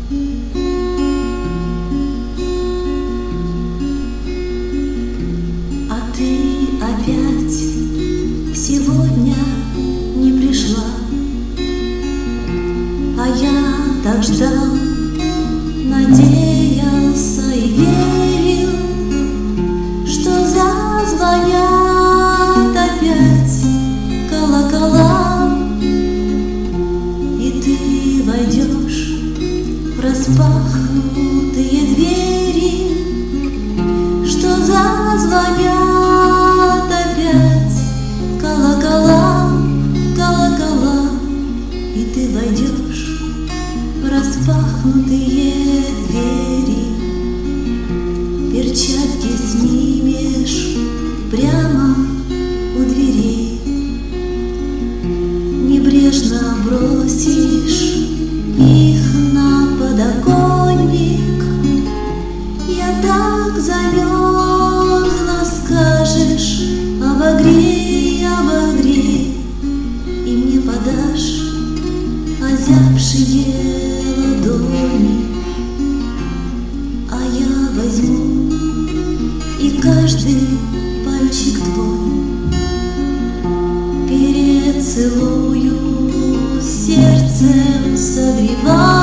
А ты опять сегодня не пришла, а я так ждал, надеялся и верил, что зазвонят опять колокола, и ты войдешь в распахнутые двери, что зазвонят опять колокола, колокола, и ты войдешь в распахнутые двери. Перчатки снимешь прямо у дверей, небрежно бросишь их на подоконник. Я так замерзла, скажешь: обогрей, обогрей, и мне подашь озябшие ладони. А я возьму и каждый пальчик твой перецелую, сердцем согревая.